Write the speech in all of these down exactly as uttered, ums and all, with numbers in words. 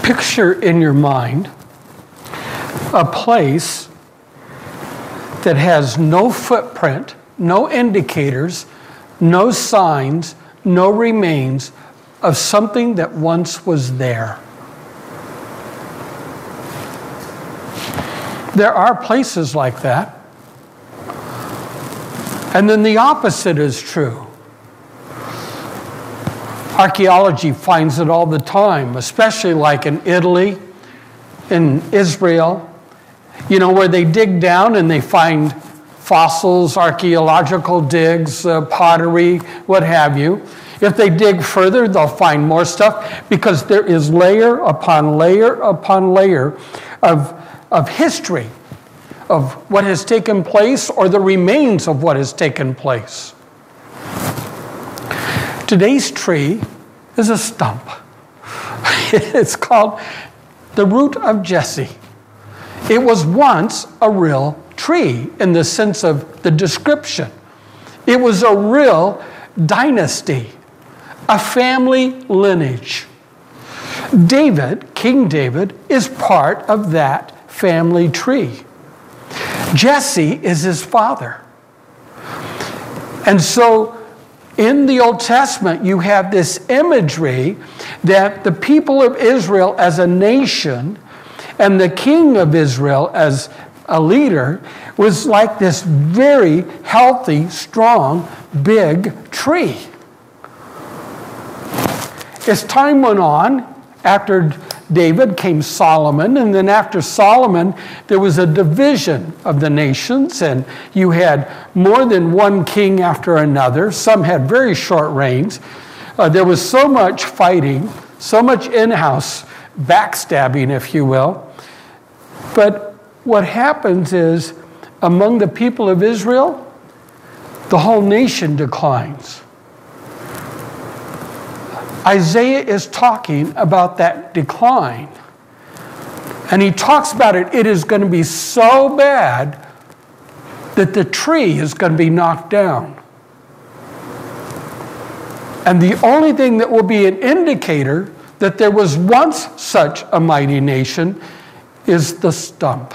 Picture in your mind a place that has no footprint, no indicators, no signs, no remains of something that once was there. There are places like that. And then the opposite is true. Archaeology finds it all the time, especially like in Italy, in Israel, you know, where they dig down and they find fossils, archaeological digs, uh, pottery, what have you. If they dig further, they'll find more stuff because there is layer upon layer upon layer of, of history of what has taken place or the remains of what has taken place. Today's tree is a stump. It's called the root of Jesse. It was once a real tree in the sense of the description. It was a real dynasty, a family lineage. David, King David, is part of that family tree. Jesse is his father. And so in the Old Testament, you have this imagery that the people of Israel as a nation and the king of Israel as a leader was like this very healthy, strong, big tree. As time went on, after David came Solomon, and then after Solomon, there was a division of the nations, and you had more than one king after another. Some had very short reigns. Uh, there was so much fighting, so much in-house backstabbing, if you will. But what happens is, among the people of Israel, the whole nation declines. Isaiah is talking about that decline. And he talks about it. It is going to be so bad that the tree is going to be knocked down. And the only thing that will be an indicator that there was once such a mighty nation is the stump.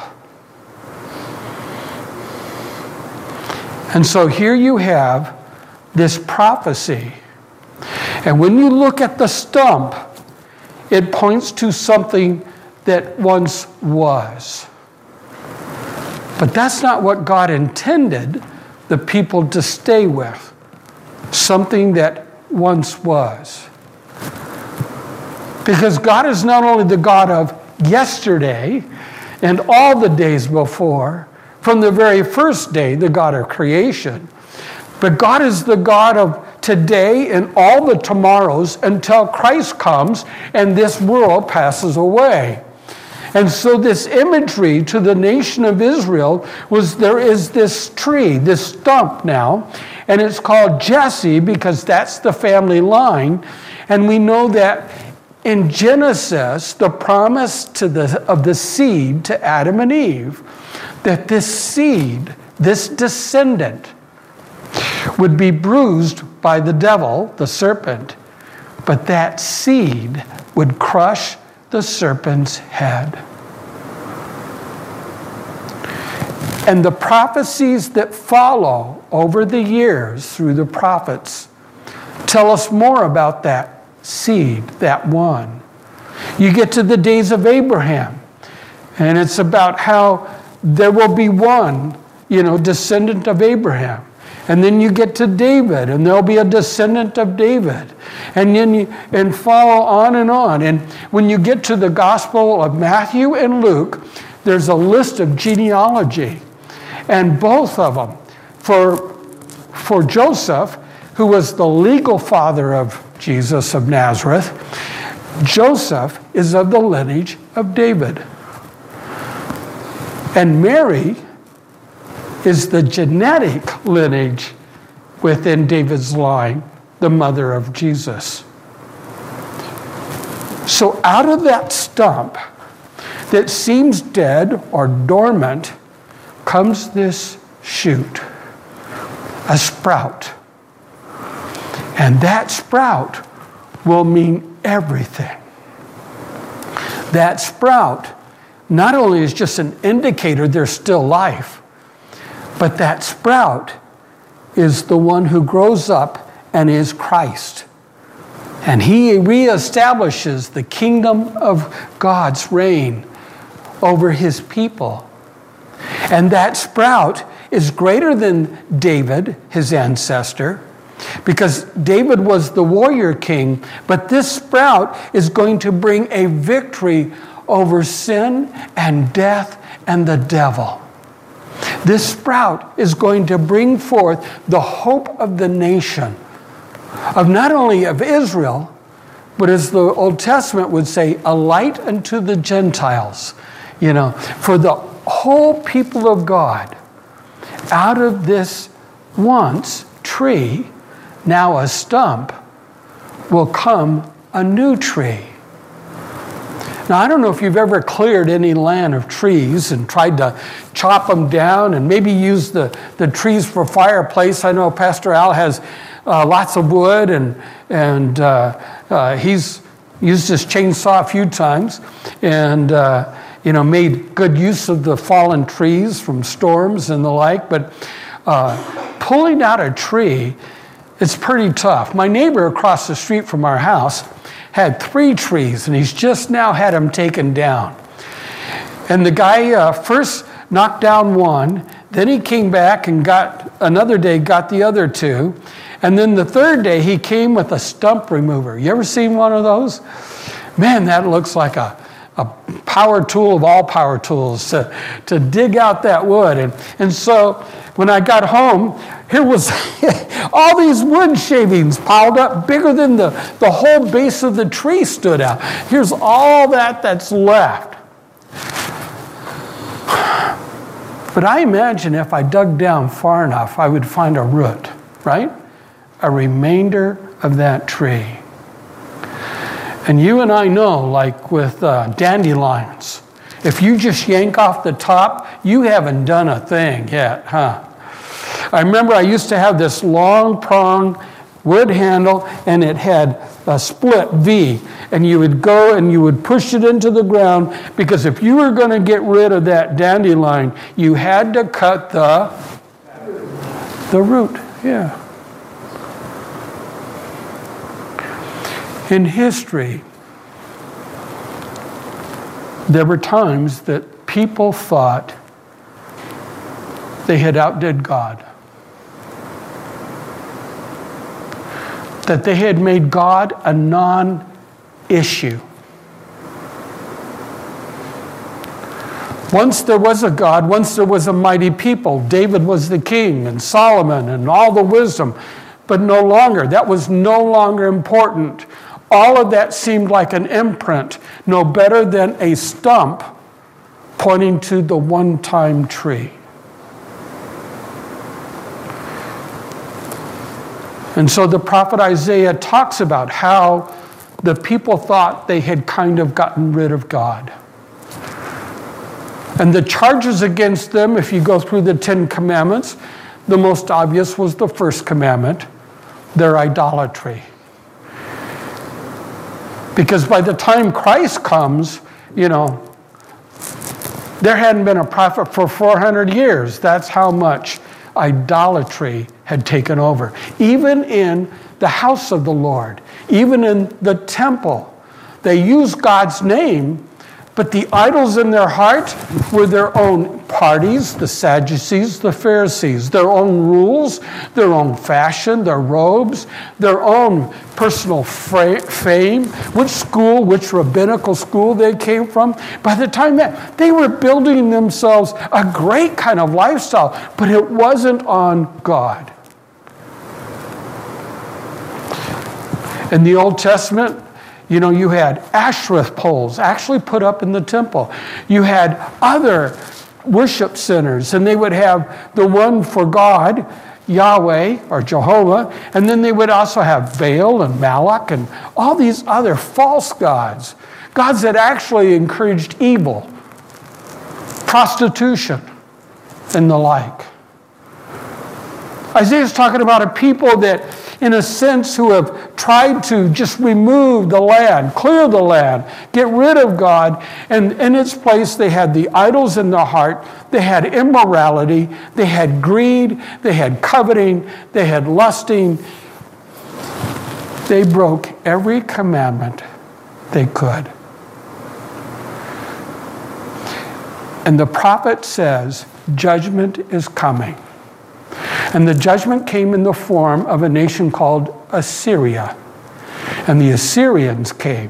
And so here you have this prophecy. And when you look at the stump, it points to something that once was. But that's not what God intended the people to stay with. Something that once was. Because God is not only the God of yesterday and all the days before, from the very first day, the God of creation, but God is the God of today and all the tomorrows until Christ comes and this world passes away. And so this imagery to the nation of Israel was there is this tree, this stump now, and it's called Jesse because that's the family line. And we know that in Genesis, the promise to the, of the seed to Adam and Eve, that this seed, this descendant, would be bruised by the devil, the serpent, but that seed would crush the serpent's head. And the prophecies that follow over the years through the prophets tell us more about that seed, that one. You get to the days of Abraham, and it's about how there will be one, you know, descendant of Abraham. And then you get to David, and there'll be a descendant of David. And then you, and follow on and on. And when you get to the Gospel of Matthew and Luke, there's a list of genealogy. And both of them, for, for Joseph, who was the legal father of Jesus of Nazareth, Joseph is of the lineage of David. And Mary is the genetic lineage within David's line, the mother of Jesus. So out of that stump that seems dead or dormant comes this shoot, a sprout. And that sprout will mean everything. That sprout not only is just an indicator there's still life, but that sprout is the one who grows up and is Christ. And he reestablishes the kingdom of God's reign over his people. And that sprout is greater than David, his ancestor, because David was the warrior king, but this sprout is going to bring a victory over sin and death and the devil. This sprout is going to bring forth the hope of the nation, of not only of Israel, but as the Old Testament would say, a light unto the Gentiles, you know, for the whole people of God. Out of this once tree, now a stump, will come a new tree. Now, I don't know if you've ever cleared any land of trees and tried to chop them down and maybe use the, the trees for fireplace. I know Pastor Al has uh, lots of wood, and, and uh, uh, he's used his chainsaw a few times and uh, you know, made good use of the fallen trees from storms and the like. But uh, pulling out a tree, it's pretty tough. My neighbor across the street from our house had three trees, and he's just now had them taken down. And the guy uh, first knocked down one, then he came back and got, another day, got the other two, and then the third day he came with a stump remover. You ever seen one of those? Man, that looks like a, a power tool of all power tools to, to dig out that wood. And, and so when I got home, here was all these wood shavings piled up bigger than the, the whole base of the tree stood out. Here's all that that's left. But I imagine if I dug down far enough, I would find a root, right? A remainder of that tree. And you and I know, like with uh, dandelions, if you just yank off the top, you haven't done a thing yet, huh? I remember I used to have this long prong wood handle, and it had a split V, and you would go and you would push it into the ground, because if you were going to get rid of that dandelion, you had to cut the, the root, yeah. In history, there were times that people thought they had outdid God, that they had made God a non-issue. Once there was a God, once there was a mighty people. David was the king, and Solomon, and all the wisdom, but no longer. That was no longer important. All of that seemed like an imprint, no better than a stump pointing to the one-time tree. And so the prophet Isaiah talks about how the people thought they had kind of gotten rid of God. And the charges against them, if you go through the Ten Commandments, the most obvious was the first commandment, their idolatry. Because by the time Christ comes, you know, there hadn't been a prophet for four hundred years. That's how much idolatry had taken over. Even in the house of the Lord, even in the temple, they used God's name, but the idols in their heart were their own parties, the Sadducees, the Pharisees, their own rules, their own fashion, their robes, their own personal fame, which school, which rabbinical school they came from. By the time that, they were building themselves a great kind of lifestyle, but it wasn't on God. In the Old Testament, you know, you had Asherah poles actually put up in the temple. You had other worship centers, and they would have the one for God, Yahweh or Jehovah, and then they would also have Baal and Malak and all these other false gods, gods that actually encouraged evil, prostitution, and the like. Isaiah's talking about a people that in a sense, who have tried to just remove the land, clear the land, get rid of God. And in its place, they had the idols in their heart. They had immorality. They had greed. They had coveting. They had lusting. They broke every commandment they could. And the prophet says, judgment is coming. And the judgment came in the form of a nation called Assyria. And the Assyrians came.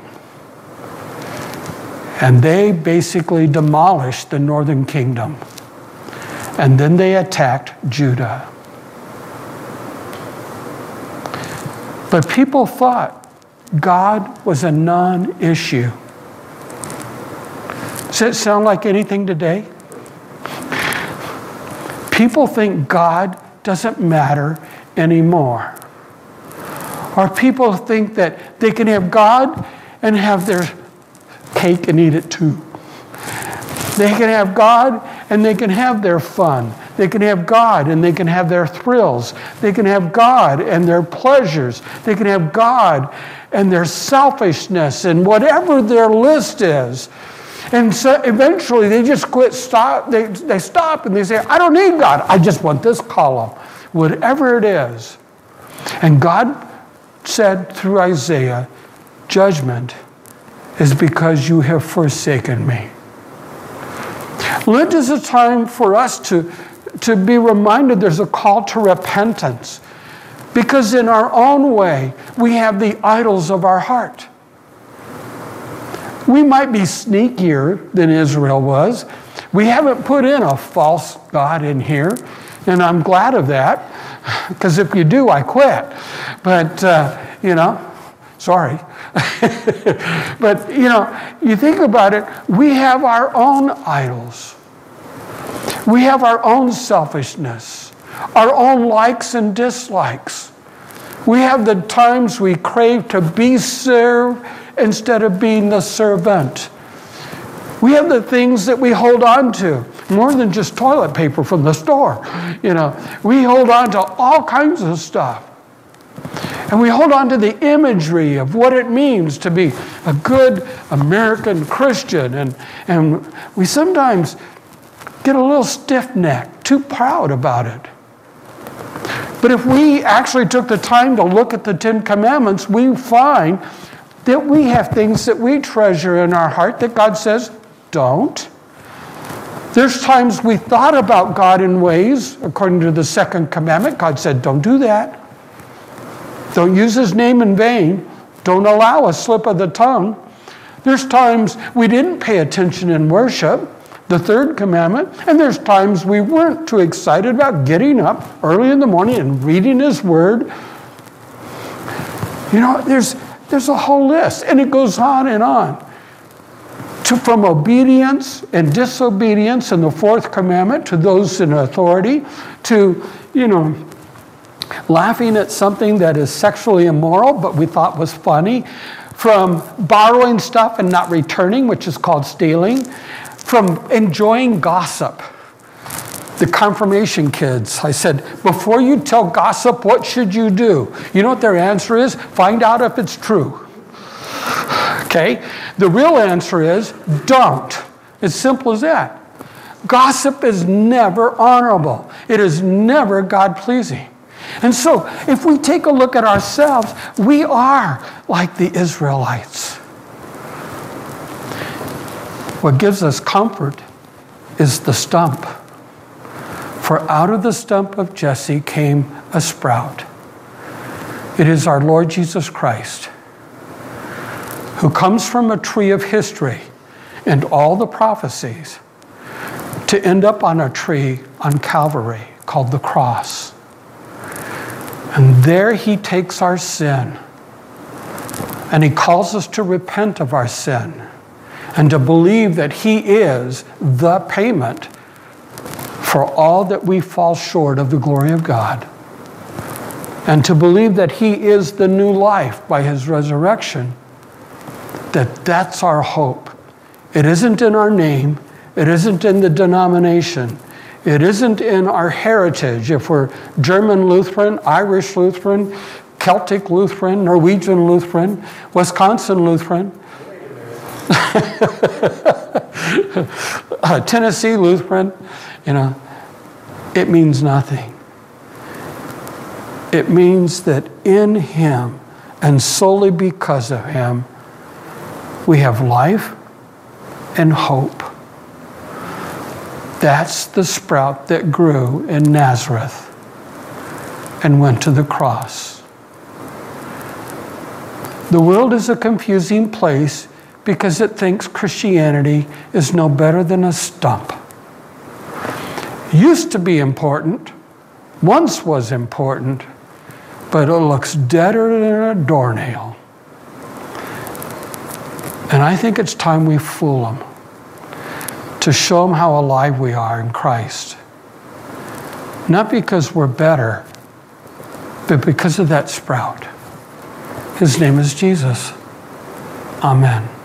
And they basically demolished the northern kingdom. And then they attacked Judah. But people thought God was a non-issue. Does it sound like anything today? People think God doesn't matter anymore. Or people think that they can have God and have their cake and eat it too. They can have God and they can have their fun. They can have God and they can have their thrills. They can have God and their pleasures. They can have God and their selfishness and whatever their list is. And so eventually they just quit, stop, they, they stop and they say, I don't need God. I just want this column, whatever it is. And God said through Isaiah, judgment is because you have forsaken me. Lent is a time for us to, to be reminded there's a call to repentance. Because in our own way, we have the idols of our heart. We might be sneakier than Israel was. We haven't put in a false god in here, and I'm glad of that, because if you do, I quit. But, uh, you know, sorry. But, you know, you think about it, we have our own idols. We have our own selfishness, our own likes and dislikes. We have the times we crave to be served instead of being the servant. We have the things that we hold on to, more than just toilet paper from the store. You know, we hold on to all kinds of stuff. And we hold on to the imagery of what it means to be a good American Christian. And, and we sometimes get a little stiff-necked, too proud about it. But if we actually took the time to look at the Ten Commandments, we find that we have things that we treasure in our heart that God says, don't. There's times we thought about God in ways, according to the second commandment, God said, don't do that. Don't use his name in vain. Don't allow a slip of the tongue. There's times we didn't pay attention in worship, the third commandment, and there's times we weren't too excited about getting up early in the morning and reading his word. You know, there's There's a whole list, and it goes on and on. To, from obedience and disobedience in the fourth commandment to those in authority, to, you know, laughing at something that is sexually immoral but we thought was funny, from borrowing stuff and not returning, which is called stealing, from enjoying gossip. The confirmation kids, I said, before you tell gossip, what should you do? You know what their answer is? Find out if it's true. Okay? The real answer is don't. It's simple as that. Gossip is never honorable. It is never God-pleasing. And so, if we take a look at ourselves, we are like the Israelites. What gives us comfort is the stump. For out of the stump of Jesse came a sprout. It is our Lord Jesus Christ, who comes from a tree of history and all the prophecies to end up on a tree on Calvary called the cross. And there he takes our sin, and he calls us to repent of our sin and to believe that he is the payment for all that we fall short of the glory of God, and to believe that he is the new life by his resurrection, that that's our hope. It isn't in our name. It isn't in the denomination. It isn't in our heritage. If we're German Lutheran, Irish Lutheran, Celtic Lutheran, Norwegian Lutheran, Wisconsin Lutheran, uh, Tennessee Lutheran, you know, it means nothing. It means that in him and solely because of him, we have life and hope. That's the sprout that grew in Nazareth and went to the cross. The world is a confusing place because it thinks Christianity is no better than a stump. Used to be important, once was important, but it looks deader than a doornail. And I think it's time we fool them to show them how alive we are in Christ. Not because we're better, but because of that sprout. His name is Jesus. Amen.